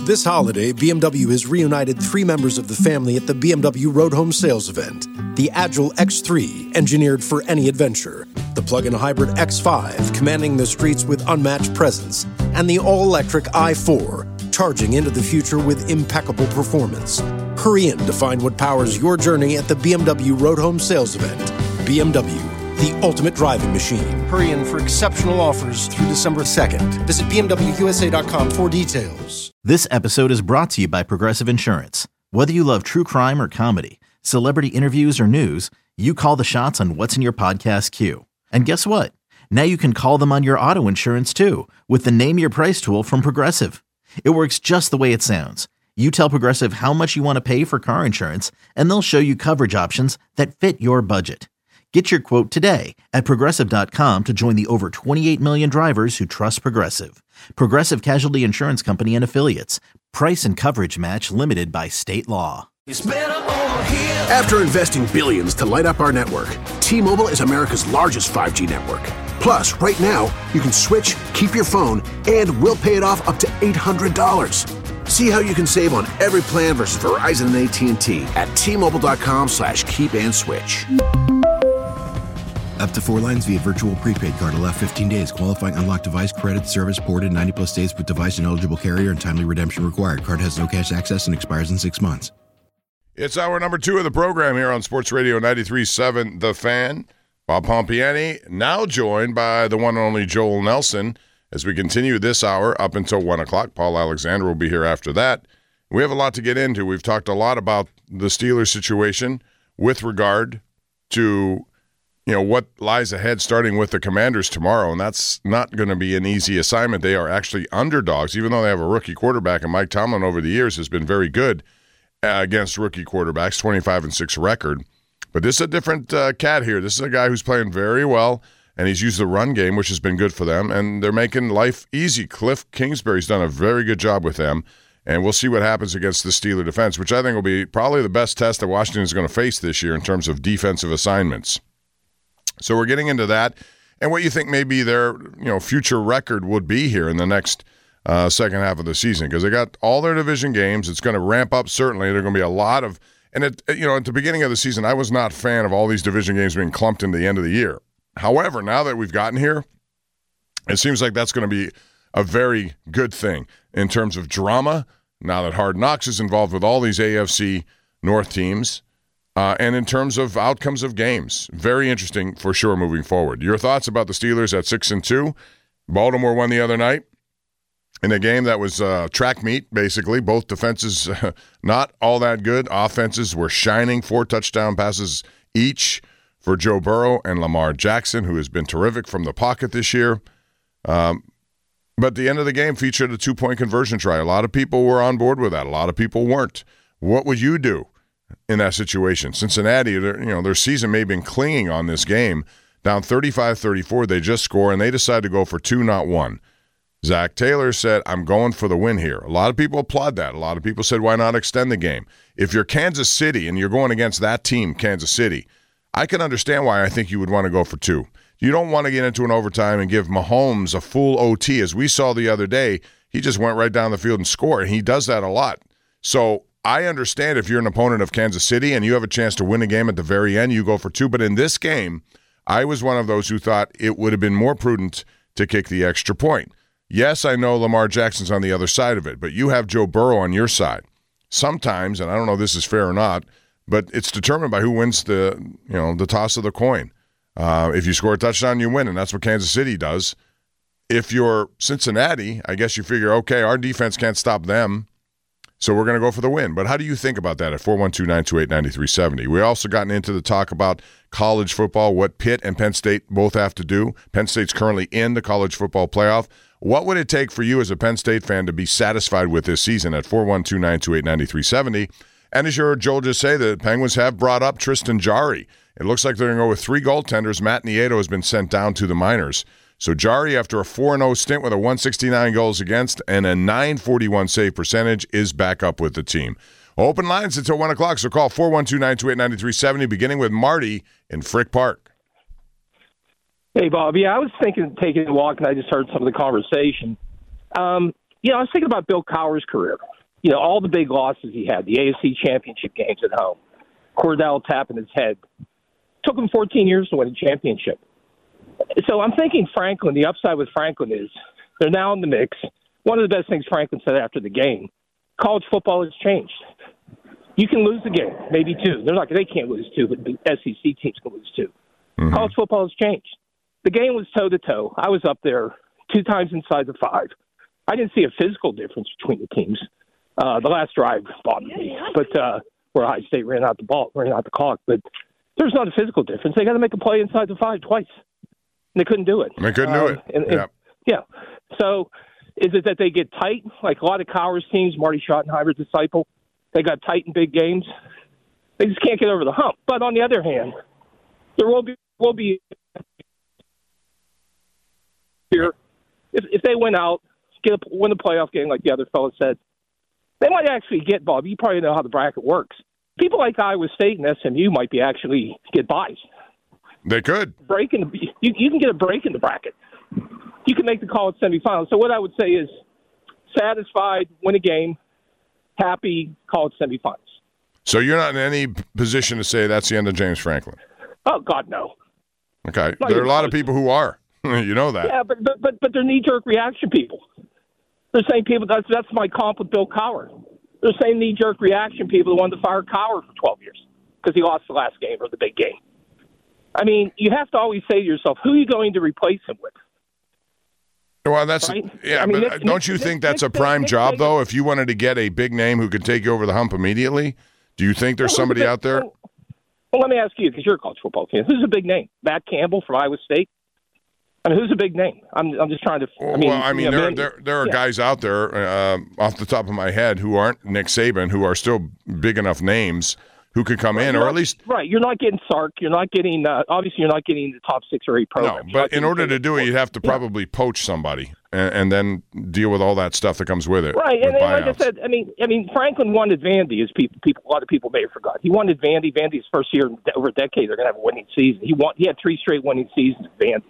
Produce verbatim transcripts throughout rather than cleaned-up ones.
This holiday, B M W has reunited three members of the family at the B M W Road Home Sales event. The Agile X three, engineered for any adventure. The plug-in hybrid X five, commanding the streets with unmatched presence. And the all-electric i four, charging into the future with impeccable performance. Hurry in to find what powers your journey at the B M W Road Home Sales event. B M W, the ultimate driving machine. Hurry in for exceptional offers through December second. Visit B M W U S A dot com for details. This episode is brought to you by Progressive Insurance. Whether you love true crime or comedy, celebrity interviews or news, you call the shots on what's in your podcast queue. And guess what? Now you can call them on your auto insurance too with the Name Your Price tool from Progressive. It works just the way it sounds. You tell Progressive how much you want to pay for car insurance, and they'll show you coverage options that fit your budget. Get your quote today at Progressive dot com to join the over twenty-eight million drivers who trust Progressive. Progressive Casualty Insurance Company and Affiliates. Price and coverage match limited by state law. After investing billions to light up our network, T-Mobile is America's largest five G network. Plus, right now, you can switch, keep your phone, and we'll pay it off up to eight hundred dollars. See how you can save on every plan versus Verizon and A T and T at T-Mobile dot com slash keep and switch. Up to four lines via virtual prepaid card. Allow fifteen days. Qualifying unlocked device credit service ported ninety plus days with device and eligible carrier and timely redemption required. Card has no cash access and expires in six months. It's hour number two of the program here on Sports Radio ninety-three point seven The Fan. Bob Pompiani, now joined by the one and only Joel Nelson as we continue this hour up until one o'clock. Paul Alexander will be here after that. We have a lot to get into. We've talked a lot about the Steelers situation with regard to you know, what lies ahead starting with the Commanders tomorrow, and that's not going to be an easy assignment. They are actually underdogs, even though they have a rookie quarterback, and Mike Tomlin over the years has been very good uh, against rookie quarterbacks, twenty-five and six record. But this is a different uh, cat here. This is a guy who's playing very well, and he's used the run game, which has been good for them, and they're making life easy. Cliff Kingsbury's done a very good job with them, and we'll see what happens against the Steeler defense, which I think will be probably the best test that Washington is going to face this year in terms of defensive assignments. So we're getting into that, and what you think maybe their you know future record would be here in the next uh, second half of the season, because they got all their division games. It's going to ramp up certainly. There are going to be a lot of, and it, you know at the beginning of the season, I was not a fan of all these division games being clumped into the end of the year. However, now that we've gotten here, it seems like that's going to be a very good thing in terms of drama. Now that Hard Knocks is involved with all these A F C North teams. Uh, and in terms of outcomes of games, very interesting for sure moving forward. Your thoughts about the Steelers at six and two? Baltimore won the other night in a game that was uh, track meet, basically. Both defenses uh, not all that good. Offenses were shining. Four touchdown passes each for Joe Burrow and Lamar Jackson, who has been terrific from the pocket this year. Um, but the end of the game featured a two-point conversion try. A lot of people were on board with that. A lot of people weren't. What would you do in that situation? Cincinnati, you know, their season may have been clinging on this game. Down thirty-five thirty-four, they just score, and they decide to go for two, not one. Zach Taylor said, I'm going for the win here. A lot of people applaud that. A lot of people said, why not extend the game? If you're Kansas City and you're going against that team, Kansas City, I can understand why I think you would want to go for two. You don't want to get into an overtime and give Mahomes a full O T. As we saw the other day, he just went right down the field and scored, and he does that a lot. So I understand if you're an opponent of Kansas City and you have a chance to win a game at the very end, you go for two. But in this game, I was one of those who thought it would have been more prudent to kick the extra point. Yes, I know Lamar Jackson's on the other side of it, but you have Joe Burrow on your side. Sometimes, and I don't know if this is fair or not, but it's determined by who wins the you know the toss of the coin. Uh, if you score a touchdown, you win, and that's what Kansas City does. If you're Cincinnati, I guess you figure, okay, our defense can't stop them, so we're going to go for the win. But how do you think about that at four one two, nine two eight, nine three seven zero? We also gotten into the talk about college football, what Pitt and Penn State both have to do. Penn State's currently in the college football playoff. What would it take for you as a Penn State fan to be satisfied with this season at four one two, nine two eight, nine three seven zero? And as you heard Joel just say, the Penguins have brought up Tristan Jarry. It looks like they're going to go with three goaltenders. Matt Nieto has been sent down to the minors. So Jarry, after a four and oh stint with a one sixty-nine goals against and a nine forty-one save percentage, is back up with the team. Open lines until one o'clock, so call four one two, nine two eight, nine three seven zero, beginning with Marty in Frick Park. Hey, Bob. Yeah, I was thinking of taking a walk, and I just heard some of the conversation. Um, you know, I was thinking about Bill Cowher's career. you know, all the big losses he had, the A F C championship games at home, Cordell tapping his head. Took him fourteen years to win a championship. So I'm thinking Franklin, the upside with Franklin is they're now in the mix. One of the best things Franklin said after the game, college football has changed. You can lose a game, maybe two. They're not, they can't lose two, but the S E C teams can lose two. Mm-hmm. College football has changed. The game was toe-to-toe. I was up there two times inside the five. I didn't see a physical difference between the teams. Uh, the last drive bothered me, but uh, where Ohio State ran out the ball, ran out the clock. But there's not a physical difference. They got to make a play inside the five twice, and they couldn't do it. They couldn't um, do it. And, and, yeah. Yeah. So is it that they get tight, like a lot of Cowers teams, Marty Schottenheimer's disciple? They got tight in big games. They just can't get over the hump. But on the other hand, there will be will be here if if they win out, get a, win a playoff game like the other fellow said, they might actually get, Bob. You probably know how the bracket works. People like Iowa State and S M U might be actually get buys. They could break in. The, you you can get a break in the bracket. You can make the college semifinals. So what I would say is satisfied, win a game. Happy college semifinals. So you're not in any position to say that's the end of James Franklin? Oh, God, no. Okay. Not there are a lot close. Of people who are. You know that. Yeah, but but but, but they're knee-jerk reaction people. They're saying people, that's, that's my comp with Bill Cowher. They're saying knee-jerk reaction people who wanted to fire Cowher for twelve years because he lost the last game or the big game. I mean, you have to always say to yourself, who are you going to replace him with? Well, that's right? yeah, I mean, but Nick, don't you Nick, think that's Nick, a prime Nick, job, Nick, though? If you wanted to get a big name who could take you over the hump immediately, do you think there's well, somebody big, out there? Well, well, let me ask you, because you're a college football fan. Who's a big name? Matt Campbell from Iowa State? I mean, who's a big name? I'm I'm just trying to. I mean, well, I mean, you know, there, there there are yeah. guys out there uh, off the top of my head who aren't Nick Saban, who are still big enough names who could come right, in, or not, at least right. You're not getting Sark. You're not getting. Uh, obviously, you're not getting the top six or eight programs. No, but in order to do it, you'd have to probably yeah. poach somebody and, and then deal with all that stuff that comes with it. Right, and, and like I said, I mean, I mean, Franklin wanted Vandy, as people, people, a lot of people may have forgot. He wanted Vandy. Vandy's first year in over a decade. They're going to have a winning season. He want. He had three straight winning seasons at Vandy.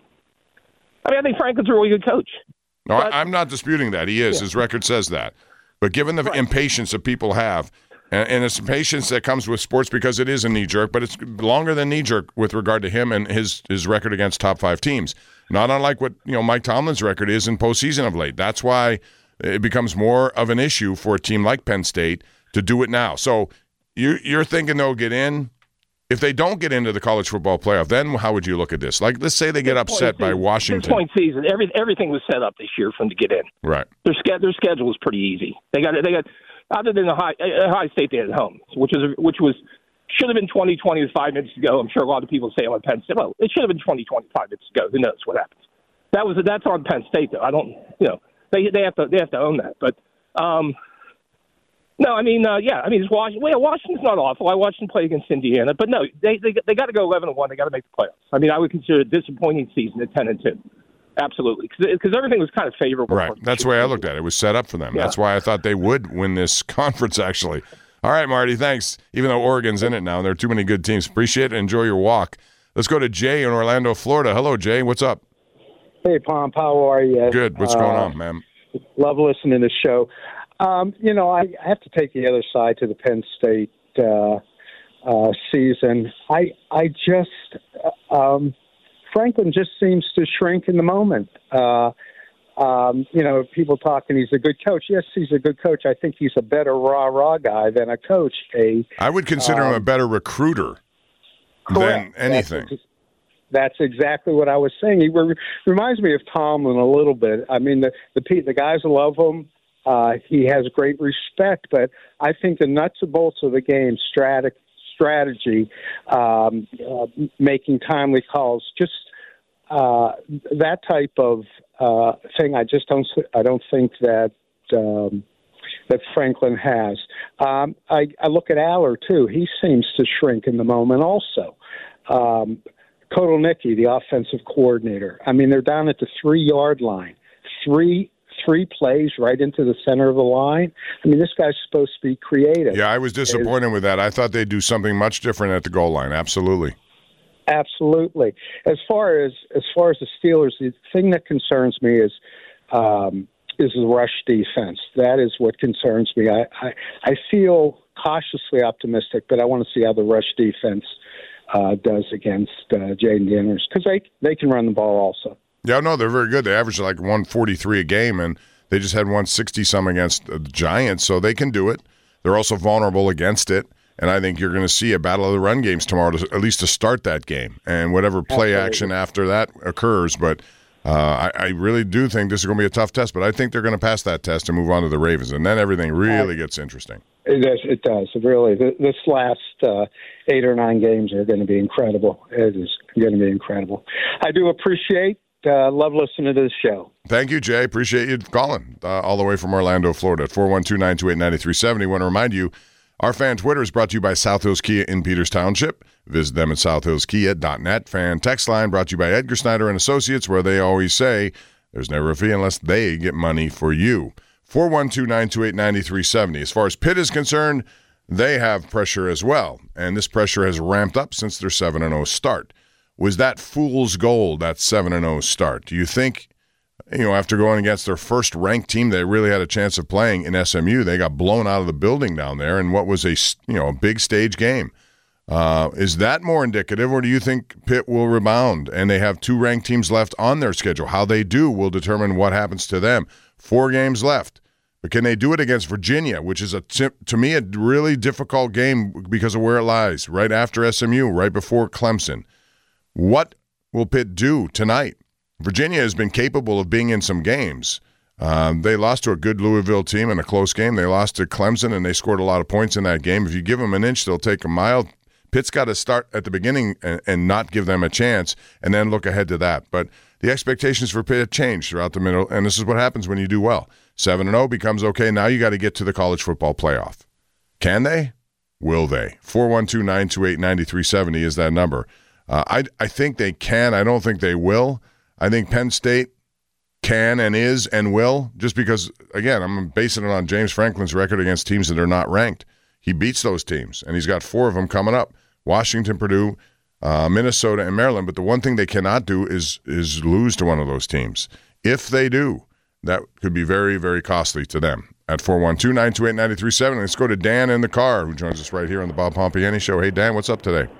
I mean, I think Franklin's a really good coach. No, but, I'm not disputing that. He is. Yeah. His record says that. But given the right. impatience that people have, and, and it's impatience that comes with sports because it is a knee-jerk, but it's longer than knee-jerk with regard to him and his, his record against top five teams. Not unlike what you know Mike Tomlin's record is in postseason of late. That's why it becomes more of an issue for a team like Penn State to do it now. So you, you're thinking they'll get in. If they don't get into the college football playoff, then how would you look at this? Like, let's say they get upset by Washington. Six point season, every, everything was set up this year for them to get in. Right. Their, their schedule was pretty easy. They got they got other than the high Ohio State they had at home, which was which was should have been twenty twenty five minutes ago. I'm sure a lot of people say on Penn State. Well, it should have been twenty twenty five minutes ago. Who knows what happens? That was that's on Penn State though. I don't you know they they have to they have to own that, but. Um, No, I mean, uh, yeah, I mean, it's Washington. Well, Washington's not awful. I watched them play against Indiana, but no, they they they got to go eleven and one. They got to make the playoffs. I mean, I would consider it a disappointing season at ten and two. Absolutely, because everything was kind of favorable. Right, that's the way I looked at it. It was set up for them. Yeah. That's why I thought they would win this conference. Actually, all right, Marty, thanks. Even though Oregon's in it now, there are too many good teams. Appreciate it. Enjoy your walk. Let's go to Jay in Orlando, Florida. Hello, Jay. What's up? Hey, Pomp. How are you? Good. What's uh, going on, man? Love listening to the show. Um, you know, I have to take the other side to the Penn State uh, uh, season. I I just um, Franklin just seems to shrink in the moment. Uh, um, you know, people talking he's a good coach. Yes, he's a good coach. I think he's a better rah rah guy than a coach. A I would consider um, him a better recruiter correct. than anything. That's, that's exactly what I was saying. He re- reminds me of Tomlin a little bit. I mean, the the, the guys love him. Uh, he has great respect, but I think the nuts and bolts of the game, strat- strategy, um, uh, making timely calls, just uh, that type of uh, thing, I just don't. I don't think that um, that Franklin has. Um, I, I look at Aller too. He seems to shrink in the moment. Also, um, Kotelnicki, the offensive coordinator. I mean, they're down at the three-yard line. Three. Three plays right into the center of the line. I mean, this guy's supposed to be creative. Yeah, I was disappointed Is, with that. I thought they'd do something much different at the goal line. Absolutely. Absolutely. As far as as far as the Steelers, the thing that concerns me is um, is the rush defense. That is what concerns me. I, I, I feel cautiously optimistic, but I want to see how the rush defense uh, does against uh, Jaden Daniels, because they, they can run the ball also. Yeah, no, they're very good. They average like one forty-three a game, and they just had one sixty-some against the Giants, so they can do it. They're also vulnerable against it, and I think you're going to see a battle of the run games tomorrow, to, at least to start that game, and whatever play Absolutely. action after that occurs. But uh, I, I really do think this is going to be a tough test, but I think they're going to pass that test and move on to the Ravens, and then everything really gets interesting. It does. It does. Really, this last uh, eight or nine games are going to be incredible. It is going to be incredible. I do appreciate Uh, love listening to the show. Thank you, Jay. Appreciate you calling uh, all the way from Orlando, Florida at four one two, nine two eight, nine three seven zero. I want to remind you, our fan Twitter is brought to you by South Hills Kia in Peters Township. Visit them at south hills kia dot net. Fan text line brought to you by Edgar Snyder and Associates, where they always say there's never a fee unless they get money for you. four one two, nine two eight, nine three seven zero. As far as Pitt is concerned, they have pressure as well, and this pressure has ramped up since their seven and oh start. Was that fool's gold, that seven and oh start? Do you think, you know, after going against their first-ranked team they really had a chance of playing in S M U, they got blown out of the building down there in what was a, you know, a big stage game? Uh, is that more indicative, or do you think Pitt will rebound and they have two ranked teams left on their schedule? How they do will determine what happens to them. Four games left. But can they do it against Virginia, which is, a to me, a really difficult game because of where it lies, right after S M U, right before Clemson? What will Pitt do tonight? Virginia has been capable of being in some games. Um, they lost to a good Louisville team in a close game. They lost to Clemson, and they scored a lot of points in that game. If you give them an inch, they'll take a mile. Pitt's got to start at the beginning and, and not give them a chance, and then look ahead to that. But the expectations for Pitt change throughout the middle, and this is what happens when you do well. seven and oh becomes okay. Now you got to get to the college football playoff. Can they? Will they? four one two, nine two eight, nine three seven zero is that number. Uh, I I think they can. I don't think they will. I think Penn State can and is and will, just because, again, I'm basing it on James Franklin's record against teams that are not ranked. He beats those teams, and he's got four of them coming up: Washington, Purdue, uh, Minnesota, and Maryland. But the one thing they cannot do is is lose to one of those teams. If they do, that could be very, very costly to them. At four one two, nine two eight, nine three seven, let's go to Dan in the car, who joins us right here on the Bob Pompiani Show. Hey, Dan, what's up today?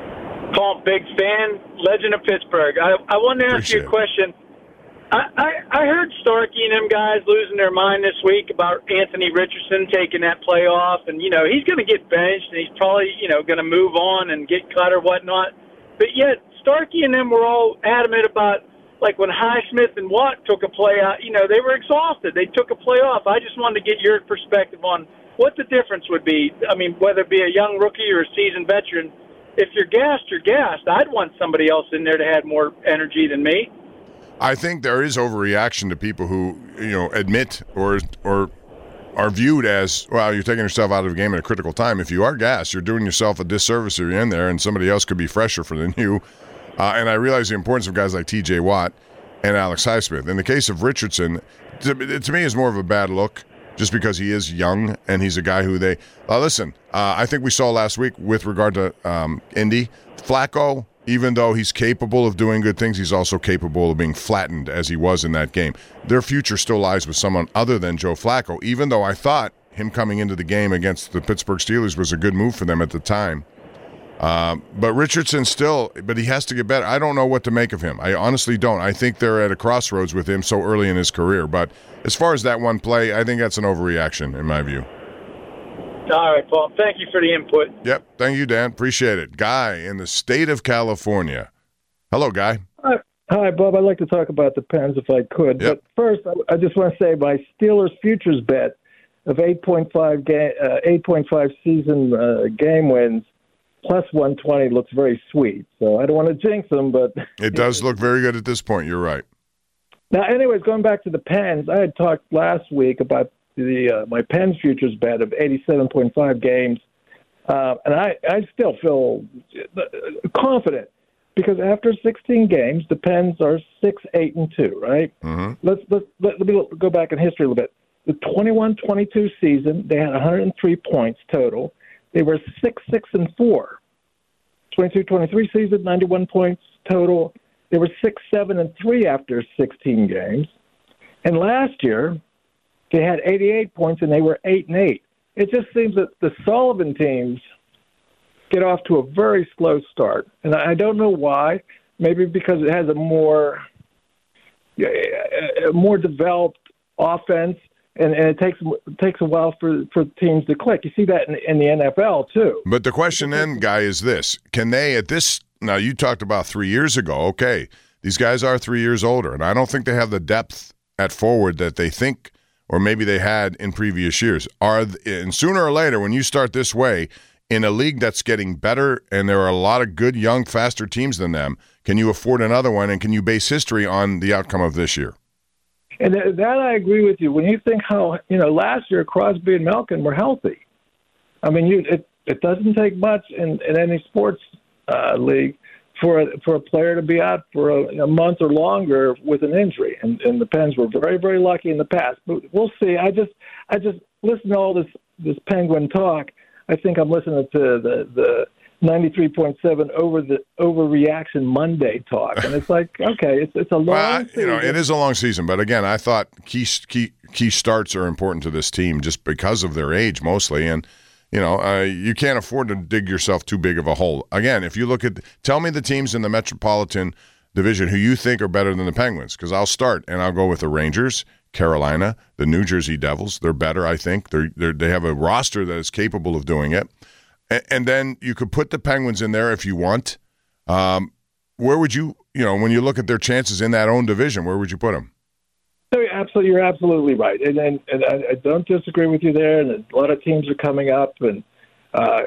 Paul, big fan, legend of Pittsburgh. I, I wanted to ask Appreciate you a question. I, I, I heard Starkey and them guys losing their mind this week about Anthony Richardson taking that playoff, and, you know, he's going to get benched, and he's probably, you know, going to move on and get cut or whatnot. But yet, Starkey and them were all adamant about, like, when Highsmith and Watt took a play out, you know, they were exhausted. They took a play off. I just wanted to get your perspective on what the difference would be. I mean, whether it be a young rookie or a seasoned veteran, if you're gassed, you're gassed. I'd want somebody else in there to have more energy than me. I think there is overreaction to people who, you know, admit or or are viewed as, well, you're taking yourself out of the game at a critical time. If you are gassed, you're doing yourself a disservice if you're in there, and somebody else could be fresher for than you. Uh, and I realize the importance of guys like T J Watt and Alex Highsmith. In the case of Richardson, to, to me, is more of a bad look, just because he is young and he's a guy who they uh, – listen, uh, I think we saw last week with regard to um, Indy, Flacco, even though he's capable of doing good things, he's also capable of being flattened as he was in that game. Their future still lies with someone other than Joe Flacco, even though I thought him coming into the game against the Pittsburgh Steelers was a good move for them at the time. Uh, but Richardson still – but he has to get better. I don't know what to make of him. I honestly don't. I think they're at a crossroads with him so early in his career. But as far as that one play, I think that's an overreaction in my view. All right, Paul. Thank you for the input. Yep. Thank you, Dan. Appreciate it. Guy in the state of California. Hello, Guy. Hi, Hi Bob. I'd like to talk about the Pens if I could. Yep. But first, I, I just want to say my Steelers futures bet of eight point five, ga- uh, eight point five season uh, game wins plus one twenty looks very sweet. So I don't want to jinx them, but it does look very good at this point. You're right. Now, anyways, going back to the Pens, I had talked last week about the uh, my Pens futures bet of eighty-seven point five games, uh, and I, I still feel confident because after sixteen games, the Pens are six, eight, and two. Right? Mm-hmm. Let's let, let, let me go back in history a little bit. The twenty-one twenty-two season, they had one hundred three points total. They were six, six, and four. twenty-two twenty-three season, ninety-one points total. They were six, seven, and three after sixteen games. And last year, they had eighty-eight points and they were eight and eight. It just seems that the Sullivan teams get off to a very slow start, and I don't know why. Maybe because it has a more a more developed offense, and, and it takes it takes a while for, for teams to click. You see that in, in the N F L too. But the question then, Guy, is this: can they at this? Now you talked about three years ago. Okay, these guys are three years older, and I don't think they have the depth at forward that they think, or maybe they had in previous years. Are and sooner or later, when you start this way in a league that's getting better, and there are a lot of good, young, faster teams than them, can you afford another one, and can you base history on the outcome of this year? And that I agree with you. When you think how, you know, last year Crosby and Malkin were healthy. I mean, you, it, it doesn't take much in, in any sports uh, league for a, for a player to be out for a, a month or longer with an injury. And, and the Pens were very, very lucky in the past. But we'll see. I just I just listen to all this, this Penguin talk. I think I'm listening to the, the ninety-three point seven over the overreaction Monday talk, and it's like, okay, it's it's a long well, season. You know, it is a long season, but again, I thought key key key starts are important to this team just because of their age mostly, and you know, uh, you can't afford to dig yourself too big of a hole. Again, if you look at, tell me the teams in the Metropolitan Division who you think are better than the Penguins, because I'll start and I'll go with the Rangers, Carolina, the New Jersey Devils. They're better, I think. They're, they're they have a roster that is capable of doing it. And, and then you could put the Penguins in there if you want. Um, where would you, you know, when you look at their chances in that own division, where would you put them? No, you're absolutely, you're absolutely right. And, and, and I, I don't disagree with you there. And a lot of teams are coming up, and uh,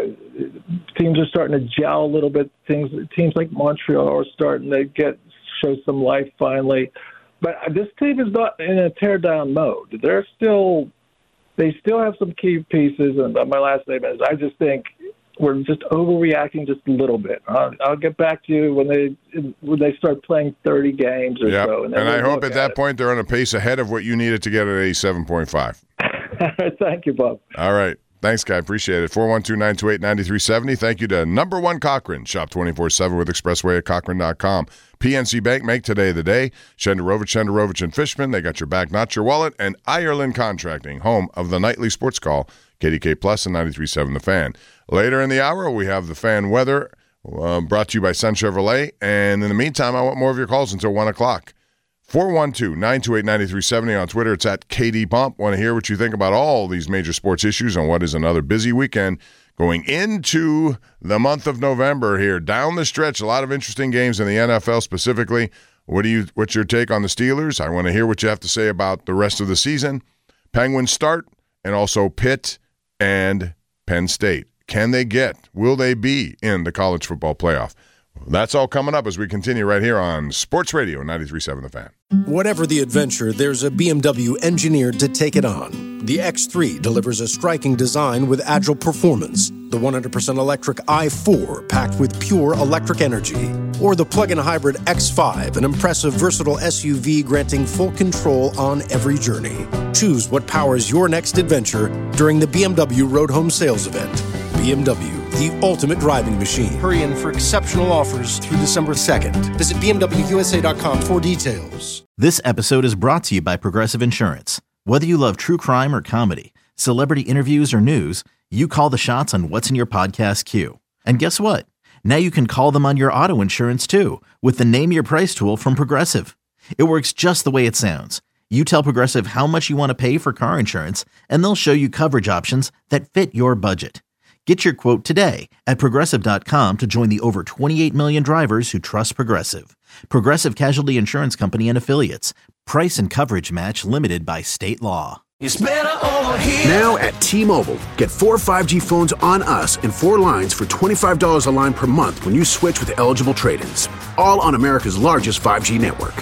teams are starting to gel a little bit. Things, teams like Montreal are starting to get show some life finally. But this team is not in a tear-down mode. They're still, they still have some key pieces. And my last statement is, I just think we're just overreacting just a little bit. I'll, I'll get back to you when they when they start playing thirty games or yep. so. And, and I hope at that it. point they're on a pace ahead of what you needed to get at eighty-seven point five. Thank you, Bob. All right. Thanks, Guy. Appreciate it. four one two, nine two eight, nine three seven zero. Thank you to Number One Cochrane. Shop twenty-four seven with Expressway at Cochrane dot com. P N C Bank, make today the day. Shenderovich, Shenderovich and Fishman, they got your back, not your wallet. And Ireland Contracting, home of the nightly sports call, K D K Plus and ninety-three point seven The Fan. Later in the hour, we have the fan weather uh, brought to you by Sun Chevrolet. And in the meantime, I want more of your calls until one o'clock. four one two, nine two eight, nine three seven zero on Twitter. It's at K D Bump. Want to hear what you think about all these major sports issues on what is another busy weekend going into the month of November here. Down the stretch, a lot of interesting games in the N F L specifically. What do you? What's your take on the Steelers? I want to hear what you have to say about the rest of the season. Penguins start, and also Pitt and Penn State. Can they get? Will they be in the college football playoff? That's all coming up as we continue right here on Sports Radio ninety-three point seven The Fan. Whatever the adventure, there's a B M W engineered to take it on. The X three delivers a striking design with agile performance. The one hundred percent electric i four packed with pure electric energy. Or the plug-in hybrid X five, an impressive versatile S U V granting full control on every journey. Choose what powers your next adventure during the B M W Road Home Sales Event. B M W, the ultimate driving machine. Hurry in for exceptional offers through December second. Visit B M W U S A dot com for details. This episode is brought to you by Progressive Insurance. Whether you love true crime or comedy, celebrity interviews or news, you call the shots on what's in your podcast queue. And guess what? Now you can call them on your auto insurance too with the Name Your Price tool from Progressive. It works just the way it sounds. You tell Progressive how much you want to pay for car insurance, and they'll show you coverage options that fit your budget. Get your quote today at Progressive dot com to join the over twenty-eight million drivers who trust Progressive. Progressive Casualty Insurance Company and Affiliates. Price and coverage match limited by state law. It's better over here. Now at T-Mobile, get four five G phones on us and four lines for twenty-five dollars a line per month when you switch with eligible trade-ins. All on America's largest five G network.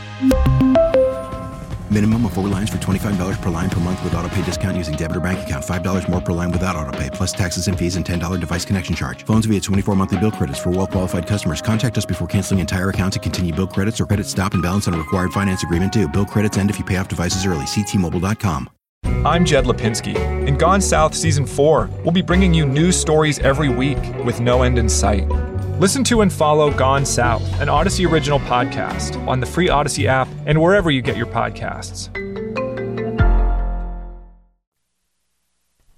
Minimum of four lines for twenty-five dollars per line per month with auto pay discount using debit or bank account. five dollars more per line without auto pay, plus taxes and fees and ten dollars device connection charge. Phones via twenty-four monthly bill credits for well-qualified customers. Contact us before canceling entire account to continue bill credits or credit stop and balance on a required finance agreement due. Bill credits end if you pay off devices early. See T Mobile dot com. I'm Jed Lipinski. In Gone South Season four, we'll be bringing you news stories every week with no end in sight. Listen to and follow Gone South, an Odyssey original podcast, on the free Odyssey app and wherever you get your podcasts.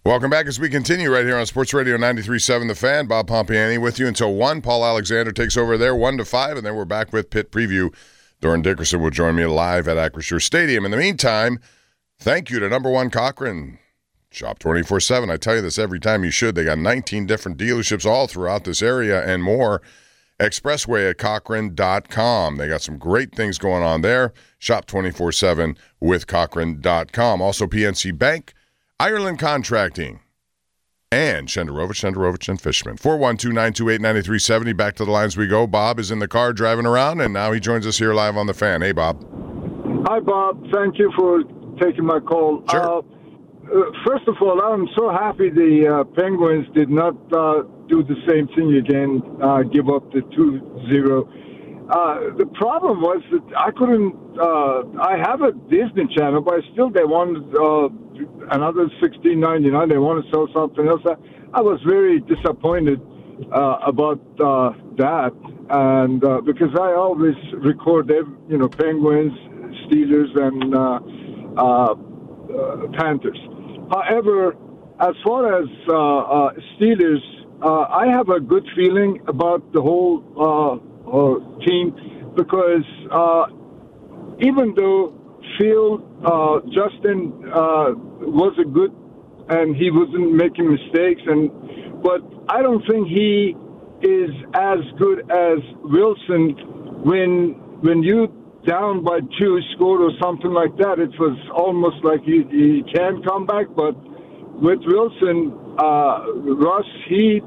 Welcome back as we continue right here on Sports Radio ninety-three point seven The Fan. Bob Pompiani with you until one. Paul Alexander takes over there one to five, and then we're back with Pitt Preview. Doran Dickerson will join me live at Acrisure Stadium. In the meantime, thank you to Number One Cochran. Shop twenty-four seven. I tell you this every time, you should. They got nineteen different dealerships all throughout this area and more. Expressway at Cochran dot com. They got some great things going on there. Shop twenty-four seven with Cochran dot com. Also P N C Bank, Ireland Contracting, and Shenderovich, Shenderovich, and Fishman. four one two, nine two eight, nine three seven zero. Back to the lines we go. Bob is in the car driving around, and now he joins us here live on The Fan. Hey, Bob. Hi, Bob. Thank you for taking my call. Sure. Uh, uh, first of all, I'm so happy the uh, Penguins did not uh, do the same thing again, uh, give up the two zero. Uh, the problem was that I couldn't, uh, I have a Disney Channel, but still they wanted uh, another sixteen ninety-nine. They want to sell something else. I, I was very disappointed uh, about uh, that, and uh, because I always record, every, you know, Penguins, Steelers, and uh, uh, uh, Panthers. However, as far as uh, uh, Steelers, uh, I have a good feeling about the whole uh, uh, team because uh, even though Phil uh, Justin uh, was a good and he wasn't making mistakes, and but I don't think he is as good as Wilson when when you down by two, scored or something like that. It was almost like he, he can come back, but with Wilson, uh, Russ, he,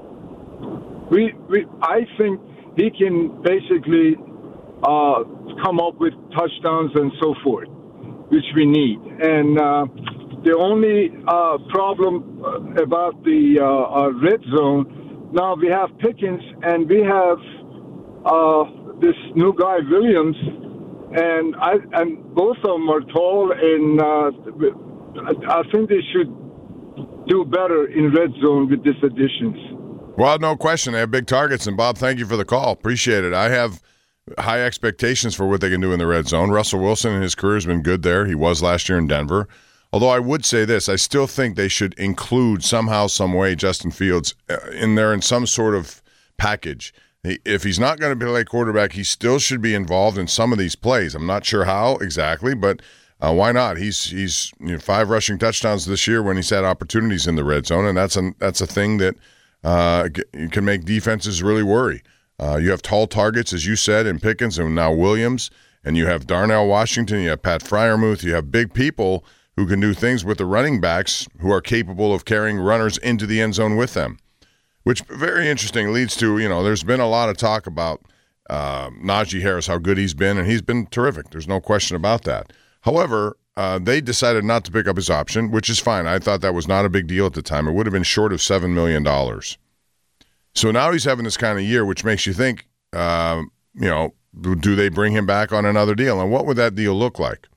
we, we, I think he can basically uh, come up with touchdowns and so forth, which we need. And uh, the only uh, problem about the uh, uh, red zone, now we have Pickens and we have uh, this new guy, Williams, and I and both of them are tall, and uh, I think they should do better in red zone with these additions. Well, no question. They have big targets, and Bob, thank you for the call. Appreciate it. I have high expectations for what they can do in the red zone. Russell Wilson in his career has been good there. He was last year in Denver. Although I would say this, I still think they should include somehow, some way, Justin Fields in there in some sort of package. If he's not going to play quarterback, he still should be involved in some of these plays. I'm not sure how exactly, but uh, why not? He's he's you know, five rushing touchdowns this year when he's had opportunities in the red zone, and that's a that's a thing that uh, can make defenses really worry. Uh, you have tall targets, as you said, in Pickens and now Williams, and you have Darnell Washington, you have Pat Freiermuth, you have big people who can do things with the running backs who are capable of carrying runners into the end zone with them. Which very interesting leads to, you know, there's been a lot of talk about uh, Najee Harris, how good he's been, and he's been terrific. There's no question about that. However, uh, they decided not to pick up his option, which is fine. I thought that was not a big deal at the time. It would have been short of seven million dollars. So now he's having this kind of year, which makes you think, uh, you know, do they bring him back on another deal? And what would that deal look like?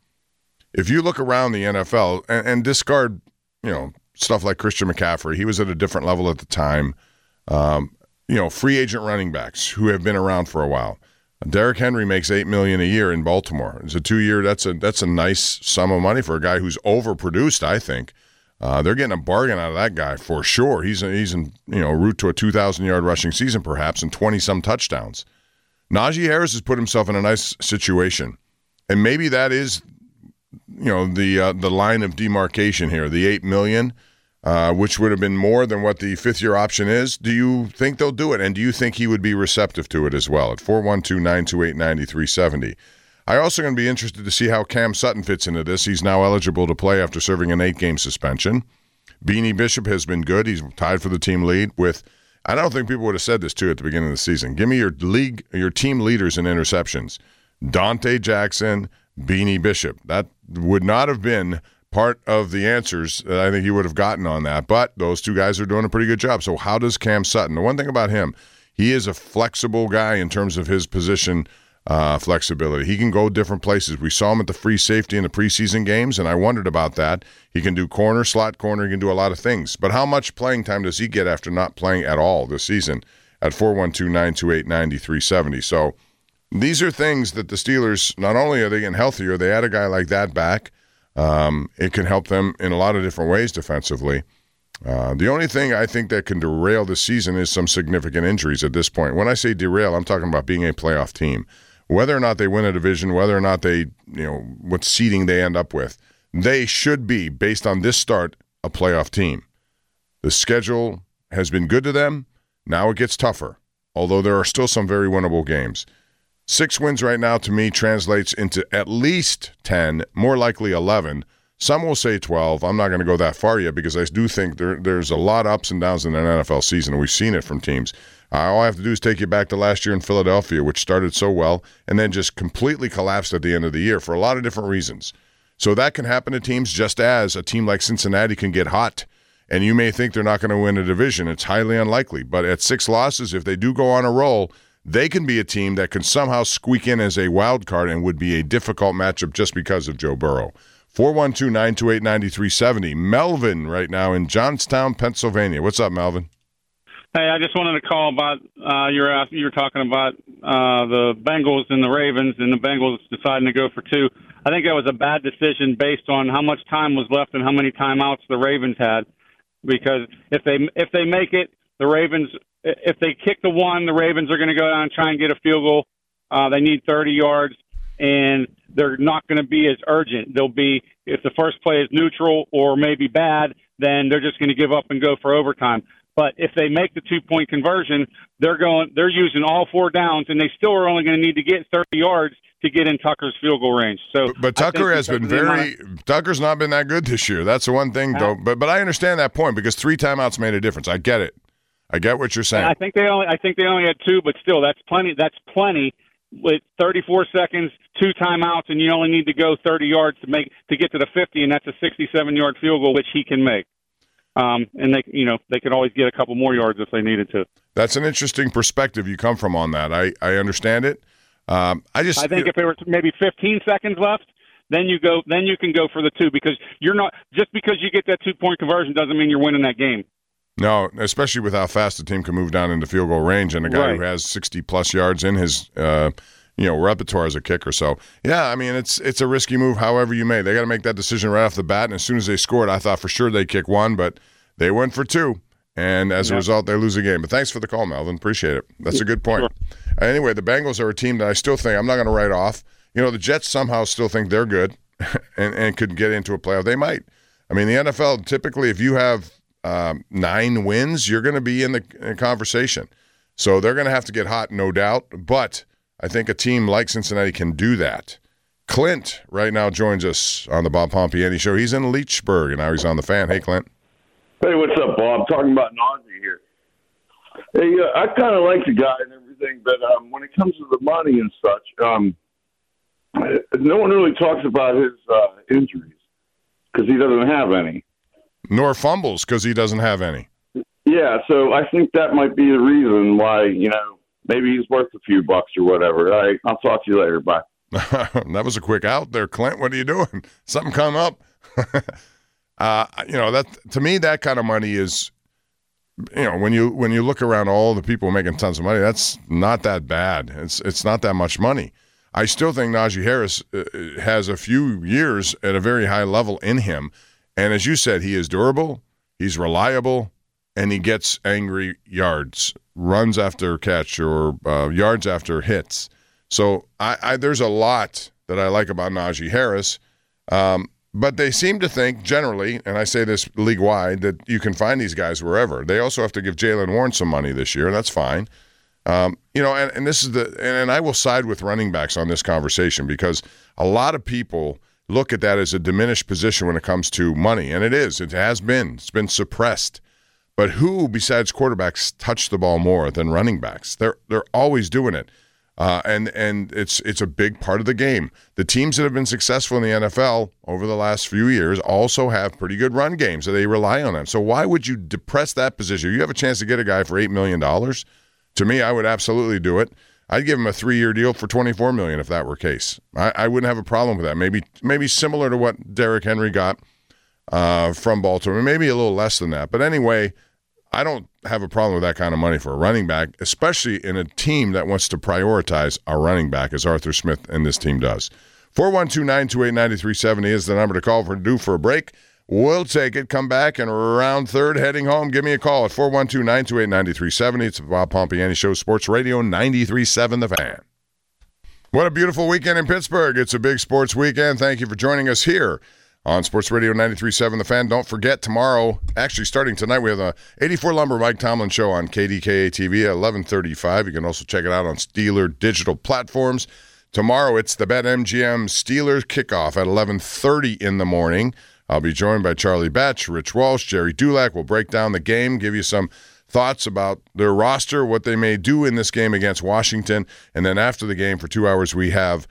If you look around the N F L and, and discard, you know, stuff like Christian McCaffrey, he was at a different level at the time. Um, you know, free agent running backs who have been around for a while. Derrick Henry makes eight million dollars a year in Baltimore. It's a two-year. That's a that's a nice sum of money for a guy who's overproduced. I think uh, they're getting a bargain out of that guy for sure. He's a, he's in you know route to a two thousand yard rushing season perhaps and twenty some touchdowns. Najee Harris has put himself in a nice situation, and maybe that is you know the uh, the line of demarcation here. The eight million dollars. Uh, which would have been more than what the fifth-year option is. Do you think they'll do it? And do you think he would be receptive to it as well? At four one two, nine two eight, nine three seven zero. I also going to be interested to see how Cam Sutton fits into this. He's now eligible to play after serving an eight-game suspension. Beanie Bishop has been good. He's tied for the team lead with, I don't think people would have said this too at the beginning of the season. Give me your league, your team leaders in interceptions. Dante Jackson, Beanie Bishop. That would not have been part of the answers that I think he would have gotten on that, but those two guys are doing a pretty good job. So how does Cam Sutton? The one thing about him, he is a flexible guy in terms of his position uh, flexibility. He can go different places. We saw him at the free safety in the preseason games, and I wondered about that. He can do corner, slot corner, he can do a lot of things. But how much playing time does he get after not playing at all this season at four one two, nine two eight, nine three seven zero? So these are things that the Steelers, not only are they getting healthier, they add a guy like that back. Um, it can help them in a lot of different ways defensively. Uh, the only thing I think that can derail this season is some significant injuries at this point. When I say derail, I'm talking about being a playoff team. Whether or not they win a division, whether or not they, you know, what seeding they end up with, they should be, based on this start, a playoff team. The schedule has been good to them. Now it gets tougher, although there are still some very winnable games. Six wins right now, to me, translates into at least ten, more likely eleven. Some will say twelve. I'm not going to go that far yet because I do think there, there's a lot of ups and downs in an N F L season, and we've seen it from teams. Uh, all I have to do is take you back to last year in Philadelphia, which started so well and then just completely collapsed at the end of the year for a lot of different reasons. So that can happen to teams just as a team like Cincinnati can get hot, and you may think they're not going to win a division. It's highly unlikely. But at six losses, if they do go on a roll, they can be a team that can somehow squeak in as a wild card and would be a difficult matchup just because of Joe Burrow. four one two, nine two eight, nine three seven zero. Melvin right now in Johnstown, Pennsylvania. What's up, Melvin? Hey, I just wanted to call about uh, you're asking, you're talking about uh, the Bengals and the Ravens, and the Bengals deciding to go for two. I think that was a bad decision based on how much time was left and how many timeouts the Ravens had. Because if they if they make it, the Ravens if they kick the one, the Ravens are going to go down and try and get a field goal. Uh, they need thirty yards, and they're not going to be as urgent. They'll be if the first play is neutral or maybe bad, then they're just going to give up and go for overtime. But if they make the two-point conversion, they're going. They're using all four downs, and they still are only going to need to get thirty yards to get in Tucker's field goal range. So, but, but Tucker has been very. Of, Tucker's not been that good this year. That's the one thing, though. But but I understand that point because three timeouts made a difference. I get it. I get what you're saying. I think they only. I think they only had two, but still, that's plenty. That's plenty. With thirty-four seconds, two timeouts, and you only need to go thirty yards to make to get to the fifty, and that's a sixty-seven yard field goal, which he can make. Um, and they, you know, they could always get a couple more yards if they needed to. That's an interesting perspective you come from on that. I, I understand it. Um, I just, I think if there was maybe fifteen seconds left, then you go, then you can go for the two because you're not just because you get that two point conversion doesn't mean you're winning that game. No, especially with how fast the team can move down into field goal range, and a guy right. who has sixty plus yards in his, uh, you know, repertoire as a kicker. So yeah, I mean it's it's a risky move. However you may, they got to make that decision right off the bat. And as soon as they scored, I thought for sure they'd kick one, but they went for two, and as yep. a result, they lose the game. But thanks for the call, Melvin. Appreciate it. That's a good point. Sure. Anyway, the Bengals are a team that I still think I'm not going to write off. You know, the Jets somehow still think they're good and, and could get into a playoff. They might. I mean, the N F L, typically, if you have um, nine wins, you're going to be in the in conversation. So they're going to have to get hot, no doubt. But I think a team like Cincinnati can do that. Clint right now joins us on the Bob Pompiani Show. He's in Leechburg, and now he's on the Fan. Hey, Clint. Hey, what's up, Bob? Talking about Najee here. Hey, uh, I kind of like the guy and everything, but um, when it comes to the money and such, um, no one really talks about his uh, injuries because he doesn't have any. Nor fumbles because he doesn't have any. Yeah, so I think that might be the reason why, you know, maybe he's worth a few bucks or whatever. All right, I'll talk to you later. Bye. That was a quick out there, Clint. What are you doing? Something come up? Uh, you know, that to me, that kind of money is, you know, when you when you look around all the people making tons of money, that's not that bad. It's it's not that much money. I still think Najee Harris uh, has a few years at a very high level in him. And as you said, he is durable, he's reliable, and he gets angry yards, runs after catch or uh, yards after hits. So I, I, there's a lot that I like about Najee Harris. Um But they seem to think generally, and I say this league-wide, that you can find these guys wherever. They also have to give Jaylen Warren some money this year, and that's fine. Um, you know, and, and this is the and, and I will side with running backs on this conversation because a lot of people look at that as a diminished position when it comes to money, and it is. It has been. It's been suppressed. But who, besides quarterbacks, touch the ball more than running backs? They're they're always doing it. Uh, and and it's it's a big part of the game. The teams that have been successful in the N F L over the last few years also have pretty good run games, so they rely on them. So why would you depress that position? You have a chance to get a guy for eight million dollars. To me, I would absolutely do it. I'd give him a three-year deal for twenty-four million dollars if that were the case. I, I wouldn't have a problem with that. Maybe maybe similar to what Derrick Henry got uh, from Baltimore, maybe a little less than that. But anyway, I don't have a problem with that kind of money for a running back, especially in a team that wants to prioritize a running back, as Arthur Smith and this team does. four one two, nine two eight, nine three seven zero is the number to call for due for a break. We'll take it. Come back and round third, heading home. Give me a call at four one two, nine two eight, nine three seven zero. It's the Bob Pompiani Show, Sports Radio ninety-three point seven The Fan. What a beautiful weekend in Pittsburgh. It's a big sports weekend. Thank you for joining us here on Sports Radio ninety-three point seven The Fan. Don't forget, tomorrow, actually starting tonight, we have the eighty-four Lumber Mike Tomlin Show on K D K A T V at eleven thirty-five. You can also check it out on Steeler digital platforms. Tomorrow, it's the BetMGM Steelers kickoff at eleven thirty in the morning. I'll be joined by Charlie Batch, Rich Walsh, Jerry Dulac. We'll break down the game, give you some thoughts about their roster, what they may do in this game against Washington. And then after the game for two hours, we have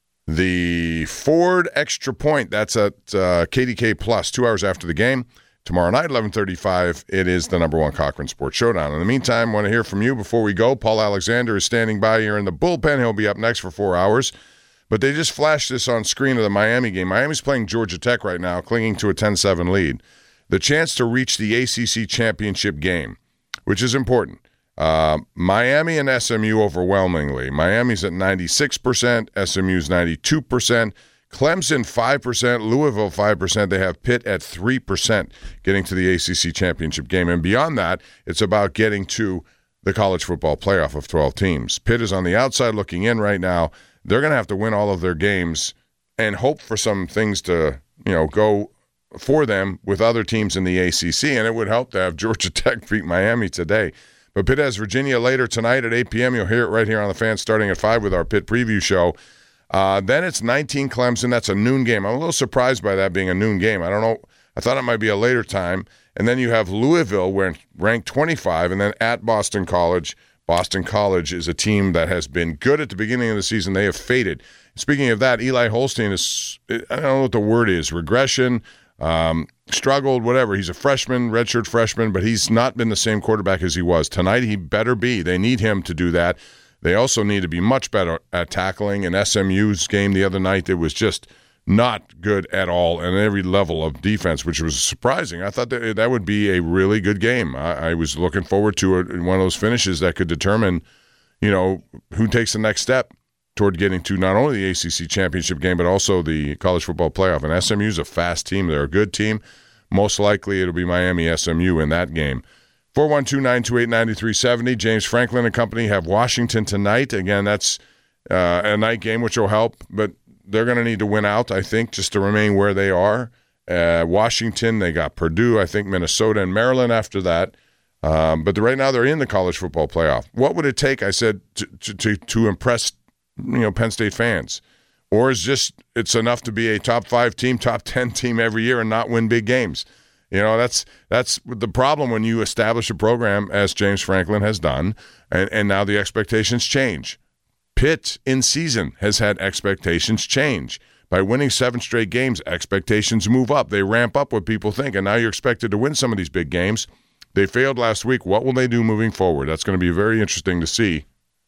the Ford Extra Point. That's at uh, K D K Plus, two hours after the game. Tomorrow night, eleven thirty-five, it is the number one Cochran Sports Showdown. In the meantime, I want to hear from you before we go. Paul Alexander is standing by here in the bullpen. He'll be up next for four hours. But they just flashed this on screen of the Miami game. Miami's playing Georgia Tech right now, clinging to a ten seven lead. The chance to reach the A C C championship game, which is important. Uh, Miami and S M U overwhelmingly. Miami's at ninety-six percent, S M U's ninety-two percent, Clemson five percent, Louisville five percent. They have Pitt at three percent getting to the A C C championship game. And beyond that, it's about getting to the college football playoff of twelve teams. Pitt is on the outside looking in right now. They're going to have to win all of their games and hope for some things to, you know, go for them with other teams in the A C C, and it would help to have Georgia Tech beat Miami today. But Pitt has Virginia later tonight at eight p.m. You'll hear it right here on the Fan starting at five with our Pitt preview show. Uh, then it's nineteen Clemson. That's a noon game. I'm a little surprised by that being a noon game. I don't know. I thought it might be a later time. And then you have Louisville, where ranked twenty-five, and then at Boston College. Boston College is a team that has been good at the beginning of the season. They have faded. Speaking of that, Eli Holstein is, I don't know what the word is, regression, um, struggled, whatever. He's a freshman, redshirt freshman, but he's not been the same quarterback as he was. Tonight he better be. They need him to do that. They also need to be much better at tackling. In S M U's game the other night, it was just not good at all at every level of defense, which was surprising. I thought that that would be a really good game. I, I was looking forward to it, one of those finishes that could determine, you know, who takes the next step toward getting to not only the A C C championship game, but also the college football playoff. And S M U's a fast team. They're a good team. Most likely it'll be Miami S M U in that game. four one two, nine two eight, nine three seven zero. James Franklin and company have Washington tonight. Again, that's uh, a night game, which will help, but they're going to need to win out, I think, just to remain where they are. Uh, Washington, they got Purdue, I think Minnesota and Maryland after that. Um, but right now they're in the college football playoff. What would it take, I said, to, to, to, to impress you know, Penn State fans? Or is just it's enough to be a top five team, top ten team every year and not win big games? You know, that's that's the problem when you establish a program, as James Franklin has done, and, and now the expectations change. Pitt in season has had expectations change. By winning seven straight games, expectations move up. They ramp up what people think, and now you're expected to win some of these big games. They failed last week. What will they do moving forward? That's going to be very interesting to see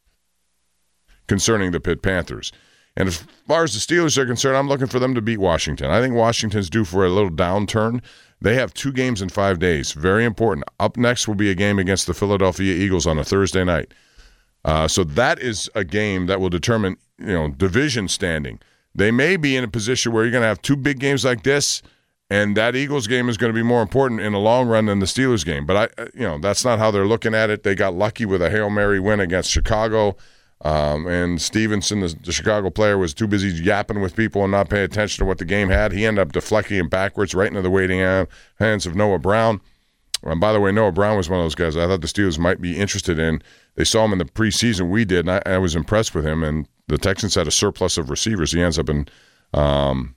concerning the Pitt Panthers. And as far as the Steelers are concerned, I'm looking for them to beat Washington. I think Washington's due for a little downturn. They have two games in five days. Very important. Up next will be a game against the Philadelphia Eagles on a Thursday night. Uh, so that is a game that will determine, you know, division standing. They may be in a position where you're going to have two big games like this, and that Eagles game is going to be more important in the long run than the Steelers game. But I, you know, that's not how they're looking at it. They got lucky with a Hail Mary win against Chicago, um, and Stevenson, the, the Chicago player, was too busy yapping with people and not paying attention to what the game had. He ended up deflecting it backwards right into the waiting hands of Noah Brown. And by the way, Noah Brown was one of those guys I thought the Steelers might be interested in. They saw him in the preseason. We did, and I, I was impressed with him. And the Texans had a surplus of receivers. He ends up in um,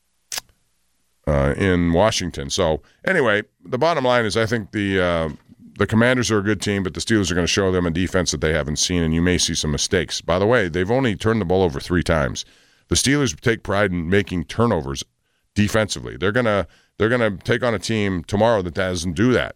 uh, in Washington. So anyway, the bottom line is I think the uh, the Commanders are a good team, but the Steelers are going to show them a defense that they haven't seen, and you may see some mistakes. By the way, they've only turned the ball over three times. The Steelers take pride in making turnovers defensively. They're gonna they're gonna take on a team tomorrow that doesn't do that.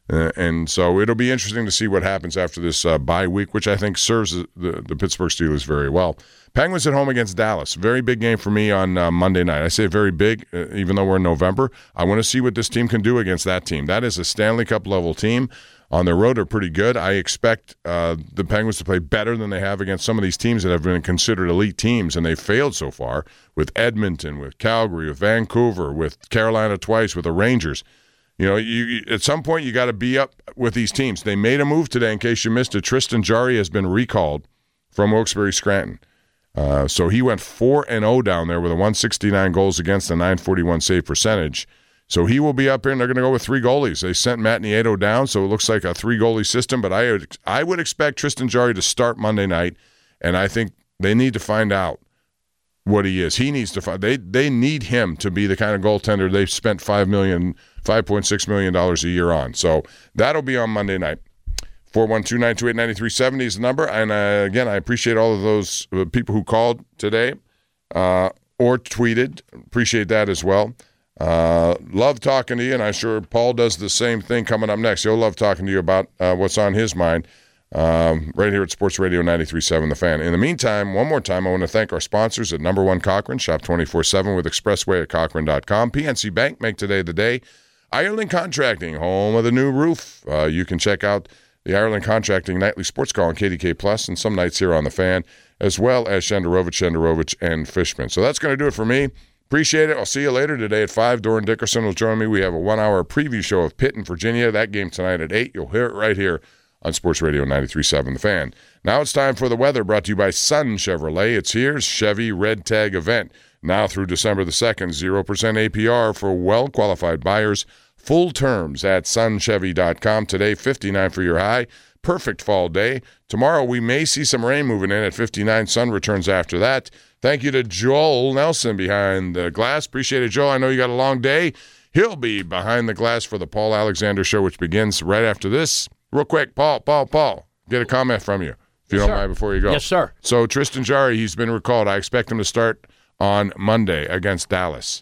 Uh, and so it'll be interesting to see what happens after this uh, bye week, which I think serves the, the, the Pittsburgh Steelers very well. Penguins at home against Dallas. Very big game for me on uh, Monday night. I say very big, uh, even though we're in November. I want to see what this team can do against that team. That is a Stanley Cup level team. On their road, they're pretty good. I expect uh, the Penguins to play better than they have against some of these teams that have been considered elite teams, and they've failed so far with Edmonton, with Calgary, with Vancouver, with Carolina twice, with the Rangers. You know, you, you at some point you got to be up with these teams. They made a move today, in case you missed it. Tristan Jarry has been recalled from Wilkes-Barre Scranton. Uh, so he went four and oh down there with a one sixty-nine goals against, a nine forty-one save percentage. So he will be up here, and they're going to go with three goalies. They sent Matt Nieto down, so it looks like a three-goalie system. But I would, I would expect Tristan Jarry to start Monday night, and I think they need to find out what he is. He needs to find. They they need him to be the kind of goaltender they've spent five million, five point six million dollars a year on. So that'll be on Monday night. four one two, nine two eight, nine three seven zero is the number. And uh, again, I appreciate all of those uh, people who called today uh, or tweeted. Appreciate that as well. Uh, love talking to you, and I'm sure Paul does the same thing coming up next. He'll love talking to you about uh, what's on his mind um, right here at Sports Radio ninety-three point seven The Fan. In the meantime, one more time, I want to thank our sponsors at Number One Cochrane. Shop twenty-four seven with Expressway at Cochrane dot com. P N C Bank, make today the day. Ireland Contracting, home of the new roof. Uh, you can check out the Ireland Contracting Nightly Sports Call on K D K Plus and some nights here on The Fan, as well as Shenderovich, Shenderovich, and Fishman. So that's going to do it for me. Appreciate it. I'll see you later today at five. Doran Dickerson will join me. We have a one-hour preview show of Pitt and Virginia. That game tonight at eight. You'll hear it right here on Sports Radio ninety-three point seven The Fan. Now it's time for the weather, brought to you by Sun Chevrolet. It's here's Chevy Red Tag event. Now through December the second, zero percent A P R for well-qualified buyers. Full terms at sun chevy dot com. Today, fifty-nine for your high. Perfect fall day. Tomorrow, we may see some rain moving in at fifty-nine. Sun returns after that. Thank you to Joel Nelson behind the glass. Appreciate it, Joel. I know you got a long day. He'll be behind the glass for the Paul Alexander Show, which begins right after this. Real quick, Paul, Paul, Paul, get a comment from you, if you yes, don't sir. mind, before you go. Yes, sir. So Tristan Jarry, he's been recalled. I expect him to start on Monday against Dallas.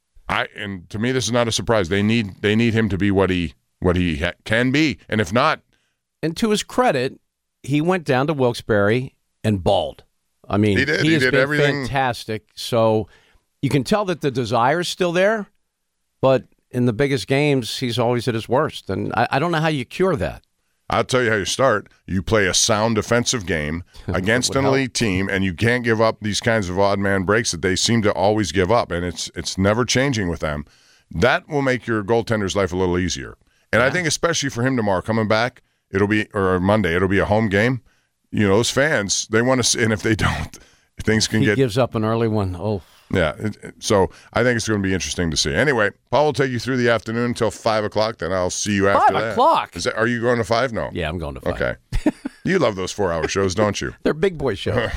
I and to me, this is not a surprise. They need they need him to be what he what he ha- can be, and if not, and to his credit, he went down to Wilkes-Barre and balled. I mean, he, did. he, he has did been everything. fantastic. So you can tell that the desire is still there, but in the biggest games, he's always at his worst, and I, I don't know how you cure that. I'll tell you how you start. You play a sound defensive game against an elite team, and you can't give up these kinds of odd man breaks that they seem to always give up, and it's it's never changing with them. That will make your goaltender's life a little easier. And yeah. I think especially for him tomorrow, coming back, it'll be or Monday, it'll be a home game. You know, those fans, they want to see, and if they don't, things can he get. He gives up an early one. Oh. Yeah, it, it, so I think it's going to be interesting to see. Anyway, Paul will take you through the afternoon until five o'clock. Then I'll see you after five that. o'clock? Is that, are you going to five? No. Yeah, I'm going to five. Okay. You love those four-hour shows, don't you? They're big boy shows.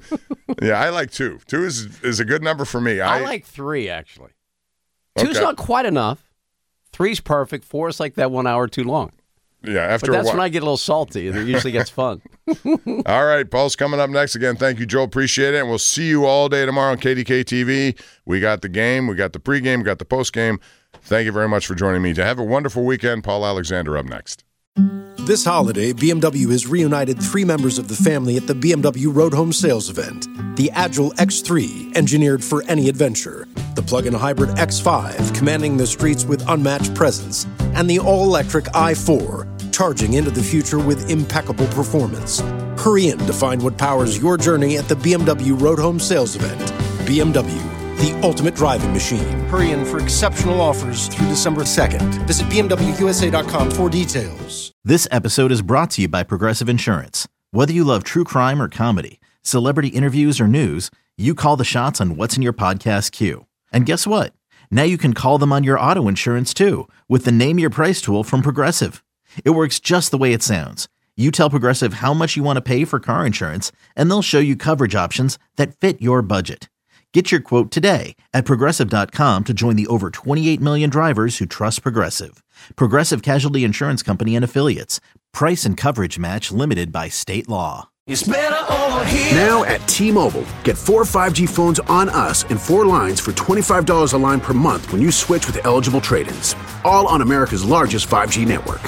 Yeah, I like two. Two is is a good number for me. I, I like three, actually. Okay. Two's not quite enough. Three's perfect. Four is like that one hour too long. Yeah, after but that's a while. when I get a little salty. It usually gets fun. All right, Paul's coming up next. Again, thank you, Joel. Appreciate it. And we'll see you all day tomorrow on K D K T V. We got the game, we got the pregame, we got the postgame. Thank you very much for joining me. To have a wonderful weekend. Paul Alexander up next. This holiday, B M W has reunited three members of the family at the B M W Road Home Sales Event. The Agile X three, engineered for any adventure. The plug-in hybrid X five, commanding the streets with unmatched presence. And the all-electric i four, charging into the future with impeccable performance. Hurry in to find what powers your journey at the B M W Road Home Sales Event. B M W, the ultimate driving machine. Hurry in for exceptional offers through December second. Visit B M W U S A dot com for details. This episode is brought to you by Progressive Insurance. Whether you love true crime or comedy, celebrity interviews or news, you call the shots on what's in your podcast queue. And guess what? Now you can call them on your auto insurance too with the Name Your Price tool from Progressive. It works just the way it sounds. You tell Progressive how much you want to pay for car insurance, and they'll show you coverage options that fit your budget. Get your quote today at Progressive dot com to join the over twenty-eight million drivers who trust Progressive. Progressive Casualty Insurance Company and Affiliates. Price and coverage match limited by state law. It's better over here. Now at T-Mobile, get four five G phones on us and four lines for twenty-five dollars a line per month when you switch with eligible trade-ins. All on America's largest five G network.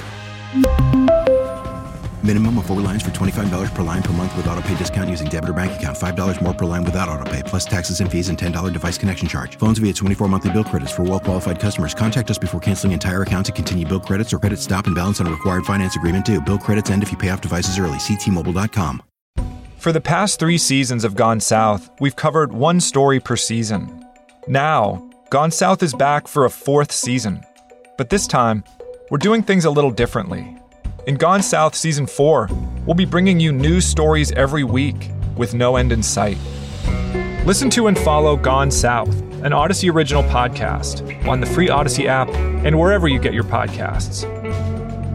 Minimum of four lines for twenty-five dollars per line per month with auto pay discount using debit or bank account. five dollars more per line without auto pay, plus taxes and fees and ten dollars device connection charge. Phones via twenty-four monthly bill credits for well-qualified customers. Contact us before canceling entire account to continue bill credits or credit stop and balance on a required finance agreement due. Bill credits end if you pay off devices early. See T Mobile dot com. For the past three seasons of Gone South, we've covered one story per season. Now, Gone South is back for a fourth season. But this time, we're doing things a little differently. In Gone South Season four, we'll be bringing you news stories every week with no end in sight. Listen to and follow Gone South, an Odyssey original podcast, on the free Odyssey app and wherever you get your podcasts.